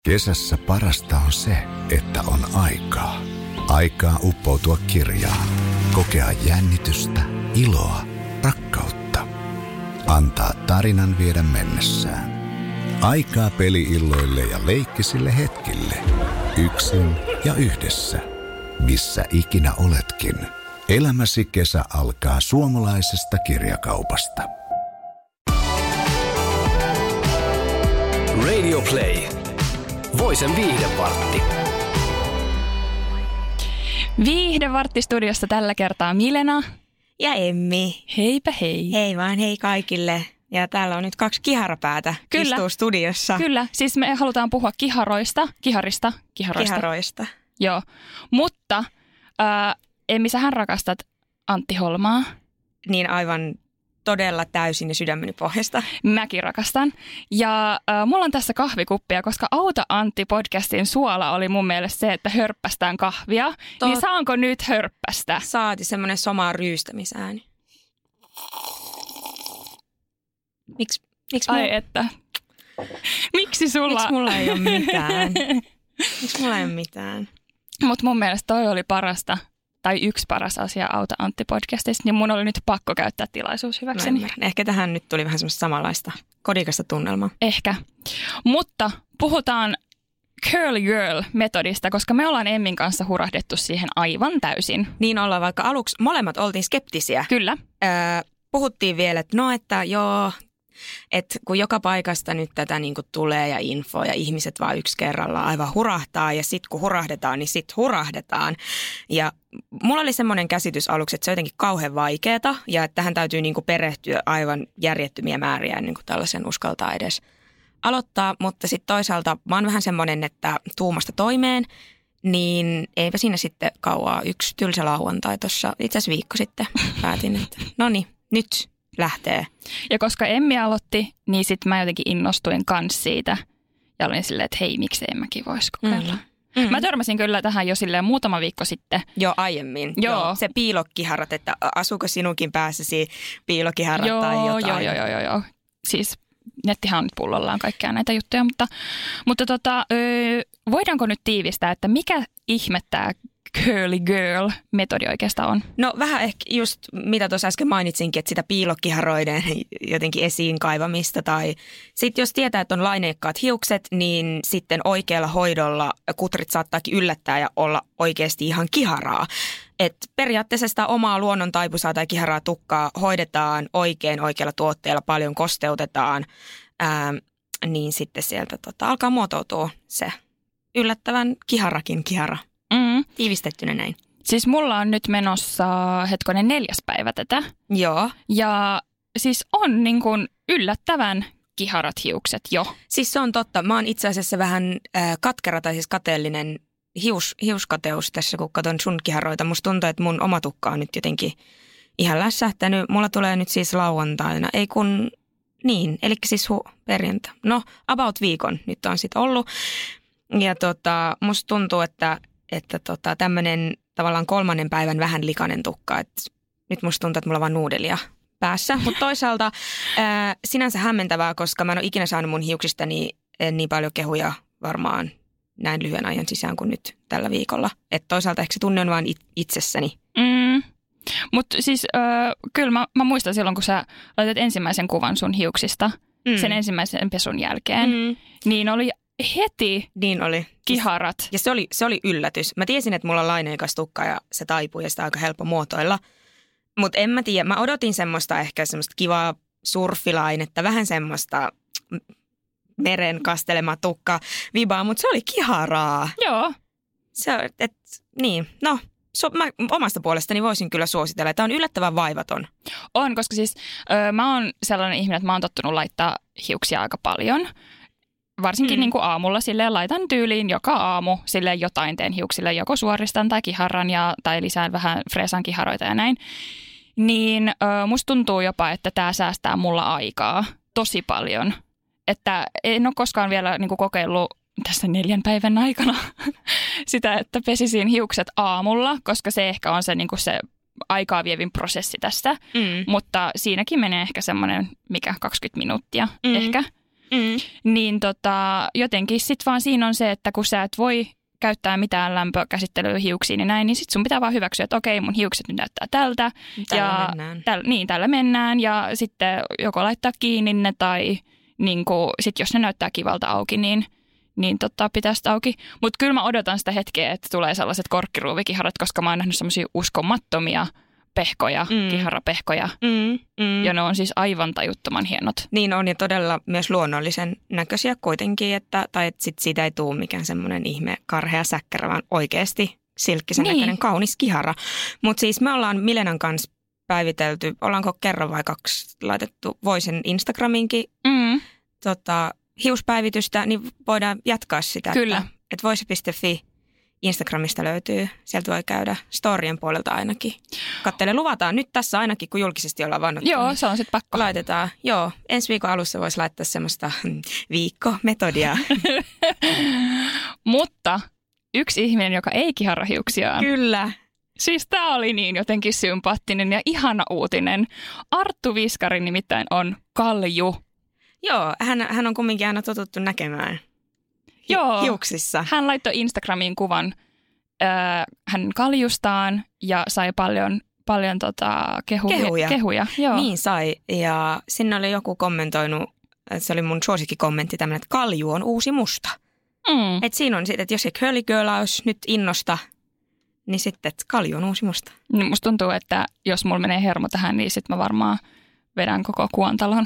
Kesässä parasta on se, että on aikaa. Aikaa uppoutua kirjaan, kokea jännitystä, iloa, rakkautta. Antaa tarinan viedä mennessään. Aikaa peli-illoille ja leikkisille hetkille. Yksin ja yhdessä. Missä ikinä oletkin. Elämäsi kesä alkaa suomalaisesta kirjakaupasta. Radio Play. Voisen viihdevartti. Viihdevarttistudiossa tällä kertaa Milena ja Emmi. Heipä hei. Hei vaan, hei kaikille. Ja täällä on nyt 2 kiharapäätä. Kyllä. Istuu studiossa. Kyllä, siis me halutaan puhua kiharoista. Joo, mutta Emmi, sähän rakastat Antti Holmaa. Niin aivan todella täysin ja sydämeni pohjasta. Mäkin rakastan. Ja mulla on tässä kahvikuppia, koska Auta Antti podcastin suola oli mun mielestä se, että hörppästään kahvia. Niin saanko nyt hörppästä? Saati semmoinen soma ryystämisääni. Miksi että. Miksi mulla ei ole mitään? Miksi mulla ei ole mitään? Mutta mun mielestä toi oli parasta. Tai yksi paras asia Auta Antti podcastista, niin mun oli nyt pakko käyttää tilaisuus hyväkseni. No, ehkä tähän nyt tuli vähän semmoista samanlaista kodikasta tunnelmaa. Ehkä. Mutta puhutaan Curly Girl-metodista, koska me ollaan Emmin kanssa hurahdettu siihen aivan täysin. Niin ollaan, vaikka aluksi molemmat oltiin skeptisiä. Kyllä. Puhuttiin vielä, että joo, että kun joka paikasta nyt tätä niin kuin tulee ja info ja ihmiset vaan yksi kerrallaan aivan hurahtaa ja sitten kun hurahdetaan, niin sitten hurahdetaan. Ja mulla oli semmoinen käsitys aluksi, että se on jotenkin kauhean vaikeeta ja että tähän täytyy niin kuin perehtyä aivan järjettömiä määriä ennen kuin tällaisen uskaltaa edes aloittaa. Mutta sitten toisaalta mä oon vähän semmoinen, että tuumasta toimeen, niin eipä siinä sitten kauaa. Yksi tylsä lauantai tuossa itse asiassa viikko sitten päätin, että no niin, nyt lähtee. Ja koska Emmi aloitti, niin sitten mä jotenkin innostuin kans siitä. Ja olin silleen, että hei, miksi en mäkin voisi kokeilla. Mä törmäsin kyllä tähän jo silleen muutama viikko sitten. Joo, aiemmin. Joo. Se piilokiharat, että asuuko sinunkin päässäsi piilokiharat tai jotain. Joo. Siis nettihän on nyt pullollaan kaikkea näitä juttuja, mutta voidaanko nyt tiivistää, että mikä ihmettää Curly Girl-metodi oikeastaan on? No vähän ehkä just mitä tuossa äsken mainitsinkin, että sitä piilokiharoiden jotenkin esiin kaivamista tai sitten jos tietää, että on laineikkaat hiukset, niin sitten oikealla hoidolla kutrit saattaakin yllättää ja olla oikeasti ihan kiharaa. Et periaatteessa sitä omaa luonnontaipusaa tai kiharaa tukkaa hoidetaan oikealla tuotteella, paljon kosteutetaan, niin sitten sieltä alkaa muotoutua se yllättävän kihara. Tiivistettynä näin. Siis mulla on nyt menossa 4. päivä tätä. Joo. Ja siis on niin kuin yllättävän kiharat hiukset jo. Siis se on totta. Mä oon itse asiassa vähän katkera tai siis kateellinen hiuskateus tässä, kun katson sun kiharoita. Musta tuntuu, että mun oma tukka on nyt jotenkin ihan lässähtänyt. Mulla tulee nyt siis lauantaina, eli siis perjantai. No, about viikon nyt on sitten ollut. Ja musta tuntuu, että tämmöinen tavallaan 3. päivän vähän likainen tukka, että nyt musta tuntuu, että mulla on vaan nuudelia päässä. Mutta toisaalta sinänsä hämmentävää, koska mä en ole ikinä saanut mun hiuksistani niin paljon kehuja varmaan näin lyhyen ajan sisään kuin nyt tällä viikolla. Että toisaalta ehkä se tunne on vaan itsessäni. Mutta siis kyllä mä muistan silloin, kun sä laitat ensimmäisen kuvan sun hiuksista sen ensimmäisen pesun jälkeen, niin oli heti niin oli kiharat. Ja se oli yllätys. Mä tiesin, että mulla on laineikas tukka ja se taipuu ja sitä on aika helppo muotoilla. Mutta en mä tiedä. Mä odotin semmoista kivaa surfilainetta, vähän semmoista meren kastelema tukka vibaa, mutta se oli kiharaa. Joo. Mä omasta puolestani voisin kyllä suositella, että on yllättävän vaivaton. On, koska siis mä oon sellainen ihminen, että mä oon tottunut laittaa hiuksia aika paljon. Varsinkin niin kuin aamulla silleen laitan tyyliin joka aamu silleen jotain teen hiuksille, joko suoristan tai kiharran tai lisään vähän freesan kiharoita ja näin. Niin musta tuntuu jopa, että tää säästää mulla aikaa tosi paljon. Että en ole koskaan vielä niin kuin kokeillut tässä 4 päivän aikana sitä, että pesisin hiukset aamulla, koska se ehkä on se, niin kuin se aikaa vievin prosessi tästä. Mutta siinäkin menee ehkä semmoinen, 20 minuuttia ehkä. Niin jotenkin sitten vaan siinä on se, että kun sä et voi käyttää mitään lämpökäsittelyä hiuksiin ja näin, niin sit sun pitää vaan hyväksyä, että okei, mun hiukset nyt näyttää tältä. Tällä mennään. Tällä mennään ja sitten joko laittaa kiinni ne tai sit jos ne näyttää kivalta auki, niin pitää sitä auki. Mutta kyllä mä odotan sitä hetkeä, että tulee sellaiset korkkiruuvikiharat, koska mä oon nähnyt semmoisia uskomattomia pehkoja, kiharapehkoja. Ja ne on siis aivan tajuttoman hienot. Niin on ja todella myös luonnollisen näköisiä kuitenkin, tai että sit siitä ei tule mikään semmoinen ihme karhea säkkärä, vaan oikeasti silkkisen näköinen kaunis kihara. Mutta siis me ollaan Milenan kanssa päivitelty, ollaanko kerran vai 2 laitettu Voicen Instagraminkin hiuspäivitystä, niin voidaan jatkaa sitä. Kyllä. Että voice.fi Instagramista löytyy. Sieltä voi käydä storien puolelta ainakin. Kattele, luvataan nyt tässä ainakin, kun julkisesti ollaan vannottu. Joo, niin se on sitten pakko. Laitetaan. Joo, ensi viikon alussa voisi laittaa semmoista viikkometodia. Mutta yksi ihminen, joka ei kihara hiuksiaan. Kyllä. Siis tää oli niin jotenkin sympaattinen ja ihana uutinen. Arttu Viskari nimittäin on kalju. Joo, hän on kumminkin aina totuttu näkemään hiuksissa. Hän laittoi Instagramiin kuvan hän kaljustaan ja sai paljon kehuja. Joo. Niin sai. Ja sinne oli joku kommentoinut, että se oli mun suosikkikommentti tämmöinen, että kalju on uusi musta. Että siinä on sitten, että jos se curly girl olisi nyt innosta, niin sitten, että kalju on uusi musta. Niin musta tuntuu, että jos mulla menee hermo tähän, niin sitten mä varmaan vedän koko kuontalon.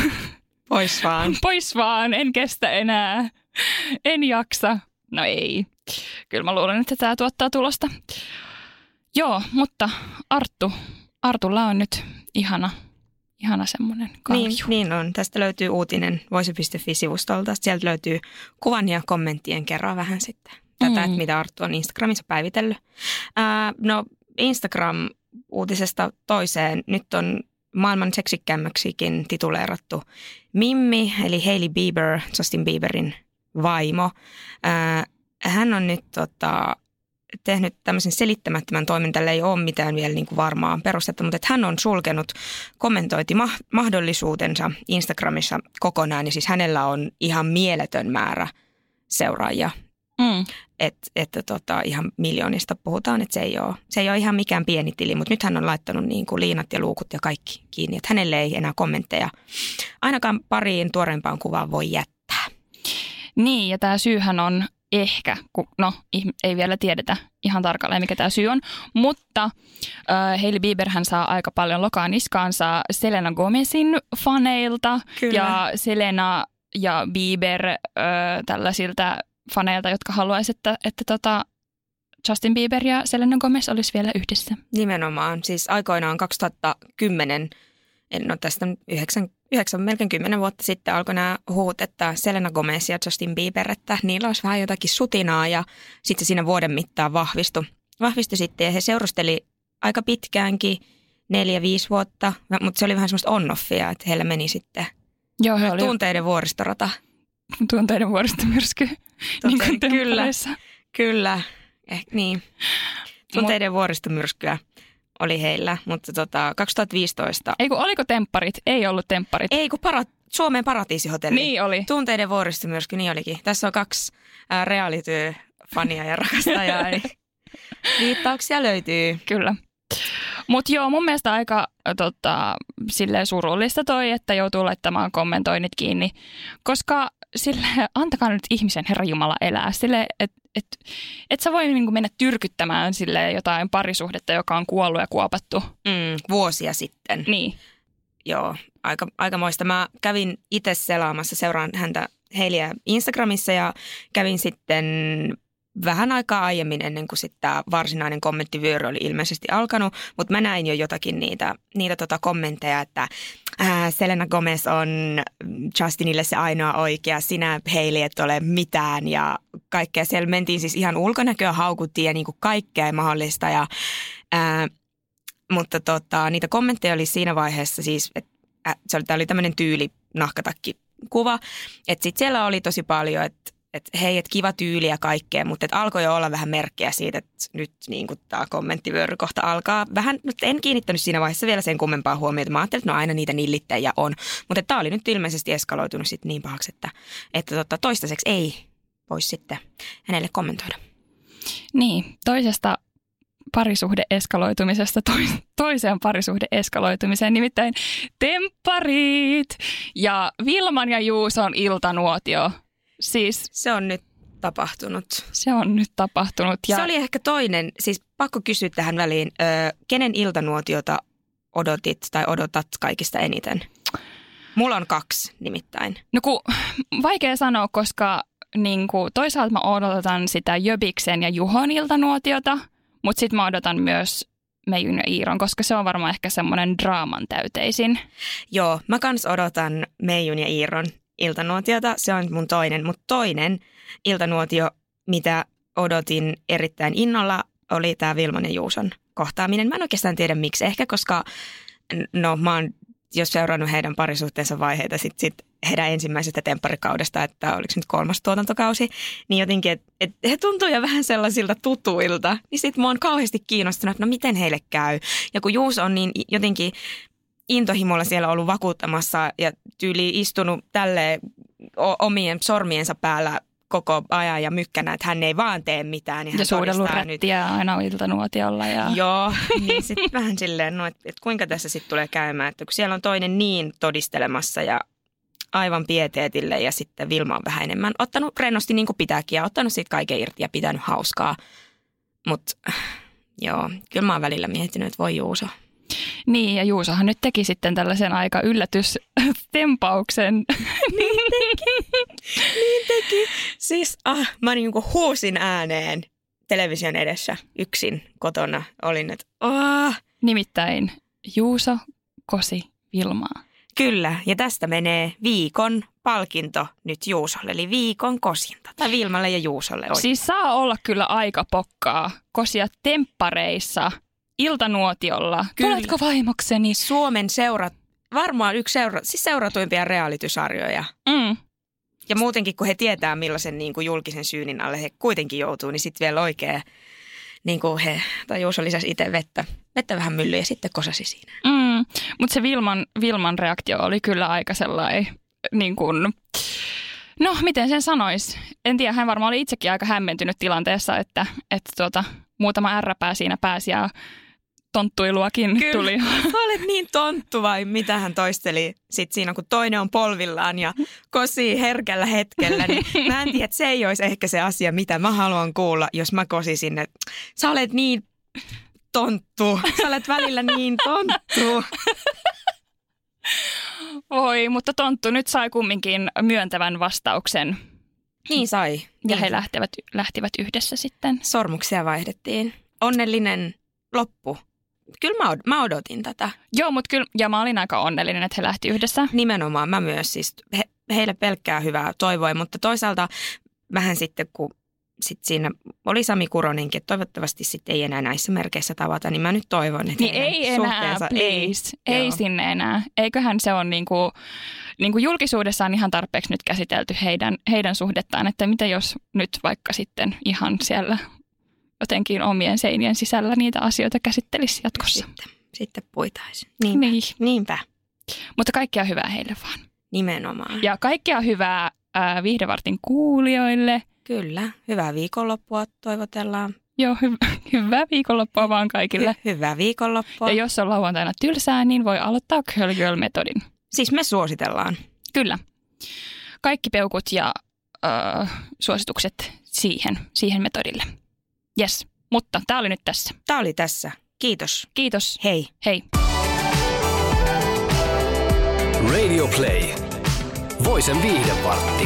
Pois vaan, en kestä enää. En jaksa. No ei. Kyllä mä luulen, että tämä tuottaa tulosta. Joo, mutta Artulla on nyt ihana semmoinen kalju. Niin on. Tästä löytyy uutinen voice.fi-sivustolta. Sieltä löytyy kuvan ja kommenttien kerran vähän sitten tätä, että mitä Arttu on Instagramissa päivitellyt. No Instagram-uutisesta toiseen. Nyt on maailman seksikkämmäksikin tituleerattu Mimmi, eli Hailey Bieber, Justin Bieberin vaimo. Hän on nyt tehnyt tämmöisen selittämättömän toiminnan. Tällä ei ole mitään vielä niin kuin varmaa perustetta, mutta että hän on sulkenut kommentointimahdollisuutensa Instagramissa kokonaan. Ja siis hänellä on ihan mieletön määrä seuraajia. Että ihan miljoonista puhutaan, että se ei ole ihan mikään pieni tili, mutta nyt hän on laittanut niin kuin liinat ja luukut ja kaikki kiinni, että hänelle ei enää kommentteja ainakaan pariin tuoreempaan kuvaan voi jättää. Niin, ja tämä syyhän on ehkä, ei vielä tiedetä ihan tarkalleen mikä tämä syy on, mutta Hailey Bieber hän saa aika paljon lokaa niskaansa Selena Gomezin faneilta. Kyllä. Ja Selena ja Bieber tällaisilta faneilta, jotka haluaisivat, että Justin Bieber ja Selena Gomez olisi vielä yhdessä. Nimenomaan. Siis aikoinaan 2010, tästä 9 melkein 10 vuotta sitten alkoi nämä huut, että Selena Gomez ja Justin Bieber, että niillä olisi vähän jotakin sutinaa ja sitten siinä vuoden mittaan vahvistui sitten ja he seurusteli aika pitkäänkin 4-5 vuotta, mutta se oli vähän semmoista on-offia, että heillä meni sitten tunteiden vuoristorata. Tunteiden vuoristomyrsky. Niin Kyllä. Niin. Tunteiden vuoristomyrskyä oli heillä, mutta 2015. Oliko tempparit? Ei ollut tempparit. Ei, kun Suomen Paratiisihotelli. Niin oli. Tunteiden vuoristomyrsky, niin olikin. Tässä on 2 reality-fania ja rakastajaa, niin viittauksia löytyy. Kyllä. Mutta joo, mun mielestä aika silleen surullista toi, että joutuu laittamaan kommentoinnit kiinni, koska antakaa nyt ihmisen Herranjumala elää sille, että sä voi niinku mennä tyrkyttämään sille jotain parisuhdetta, joka on kuollut ja kuopattu. Vuosia sitten. Niin. Joo, aikamoista. Mä kävin itse selaamassa, seuraan häntä Haileyä Instagramissa ja kävin sitten vähän aikaa aiemmin ennen kuin sitten tämä varsinainen kommenttivyöry oli ilmeisesti alkanut, mutta mä näin jo jotakin niitä kommentteja, että Selena Gomez on Justinille se ainoa oikea, sinä Hailey et ole mitään ja kaikkea. Siellä mentiin siis ihan ulkonäköä haukuttiin ja niinku kaikkea mahdollista, mutta niitä kommentteja oli siinä vaiheessa siis, että tämä oli tämmöinen tyyli nahkatakki kuva, että sitten siellä oli tosi paljon, että että hei, että kiva tyyli ja kaikkea, mutta että alkoi jo olla vähän merkkejä siitä, että nyt niin kuin tämä kommenttivyöry kohta alkaa. Vähän, mutta en kiinnittänyt siinä vaiheessa vielä sen kummempaa huomiota. Mä ajattelin, että no aina niitä nillittäjiä on. Mutta tämä oli nyt ilmeisesti eskaloitunut sitten niin pahaksi, että toistaiseksi ei voisi sitten hänelle kommentoida. Niin, toisesta parisuhde-eskaloitumisesta toiseen parisuhde-eskaloitumiseen, nimittäin tempparit ja Vilman ja Juuson iltanuotio. Siis se on nyt tapahtunut. Se on nyt tapahtunut. Ja... Se oli ehkä toinen, siis pakko kysyä tähän väliin, kenen iltanuotiota odotit tai odotat kaikista eniten? Mulla on 2 nimittäin. No vaikea sanoa, koska niin toisaalta mä odotan sitä Jöbiksen ja Juhon iltanuotiota, mutta sitten mä odotan myös Meijun ja Iiron, koska se on varmaan ehkä semmoinen draaman täyteisin. Joo, mä kans odotan Meijun ja Iiron iltanuotiota, se on mun toinen. Mutta toinen iltanuotio, mitä odotin erittäin innolla, oli tämä Vilman ja Juuson kohtaaminen. Mä en oikeastaan tiedä miksi. Ehkä koska, no mä oon jos seurannut heidän parisuhteensa vaiheita sit heidän ensimmäisestä tempparikaudesta, että oliko nyt 3. tuotantokausi, niin jotenkin, että he tuntuu jo vähän sellaisilta tutuilta. Niin sit mä oon kauheasti kiinnostunut, että no miten heille käy. Ja kun Juus on niin jotenkin intohimolla siellä ollut vakuuttamassa ja tyyli istunut tälleen omien sormiensa päällä koko ajan ja mykkänä, että hän ei vaan tee mitään. Niin ja suudellut rättiä aina iltanuotiolla. Ja... Joo, niin sitten vähän silleen, no, että kuinka tässä sitten tulee käymään, että kun siellä on toinen niin todistelemassa ja aivan pieteetille ja sitten Vilma on vähän enemmän ottanut rennosti niin kuin pitääkin ja ottanut siitä kaiken irti ja pitänyt hauskaa. Mutta joo, kyllä mä oon välillä miettinyt, että voi Juuso. Niin, ja Juusohan nyt teki sitten tällaisen aika yllätystempauksen. Niin teki. Siis mä niin kuin huusin ääneen television edessä yksin kotona. Olin, että Nimittäin Juuso kosi Vilmaa. Kyllä, ja tästä menee viikon palkinto nyt Juusolle, eli viikon kosinta. Tai Vilmalle ja Juusolle. Siis saa olla kyllä aika pokkaa kosia temppareissa iltanuotiolla. Kyllä. Tuletko vaimokseni? Suomen varmaan yksi seuratuimpia reality-sarjoja. Ja muutenkin, kun he tietää millaisen niin kuin julkisen syynin alle he kuitenkin joutuu, niin sitten vielä oikein, niin kuin tai Juuso lisäsi itse vettä vähän myllyä ja sitten kosasi siinä. Mutta se Vilman reaktio oli kyllä aika sellainen, niin kuin, no miten sen sanoisi. En tiedä, hän varmaan oli itsekin aika hämmentynyt tilanteessa, että muutama ärräpää siinä pääsi ja tonttuiluakin kyllä. Tuli. Kyllä, olet niin tonttu vai mitä hän toisteli sitten siinä, kun toinen on polvillaan ja kosii herkällä hetkellä. Niin mä en tiedä, että se ei olisi ehkä se asia, mitä mä haluan kuulla, jos mä kosisin, että sä olet niin tonttu. Sä olet välillä niin tonttu. Voi, mutta tonttu nyt sai kumminkin myöntävän vastauksen. Niin sai. Ja he lähtivät yhdessä sitten. Sormuksia vaihdettiin. Onnellinen loppu. Kyllä mä odotin tätä. Joo, mutta kyllä, ja mä olin aika onnellinen, että he lähti yhdessä. Nimenomaan, mä myös siis. Heille pelkkää hyvää toivoin, mutta toisaalta vähän sitten, kun sit siinä oli Sami Kuronenkin, että toivottavasti sitten ei enää näissä merkeissä tavata, niin mä nyt toivon, että niin ei enää, please. Ei sinne enää. Eiköhän se on niinku julkisuudessa on ihan tarpeeksi nyt käsitelty heidän suhdettaan, että mitä jos nyt vaikka sitten ihan siellä jotenkin omien seinien sisällä niitä asioita käsittelisi jatkossa. Sitten puitaisiin. Niinpä. Mutta kaikkea hyvää heille vaan. Nimenomaan. Ja kaikkea hyvää Viihdevartin kuulijoille. Kyllä. Hyvää viikonloppua toivotellaan. Joo, hyvää viikonloppua vaan kaikille. Hyvää viikonloppua. Ja jos on lauantaina tylsää, niin voi aloittaa Curl Girl-metodin. Siis me suositellaan. Kyllä. Kaikki peukut ja suositukset siihen metodille. Jes, mutta tämä oli nyt tässä. Tämä oli tässä. Kiitos. Kiitos. Hei. Hei. Radio Play. Voisen Viihdevartti.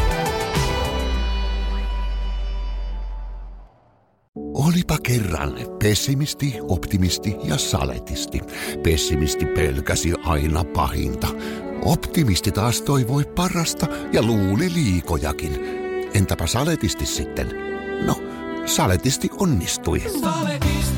Olipa kerran pessimisti, optimisti ja saletisti. Pessimisti pelkäsi aina pahinta. Optimisti taas toivoi parasta ja luuli liikojakin. Entäpä saletisti sitten? No, saletisti onnistui. Saletisti.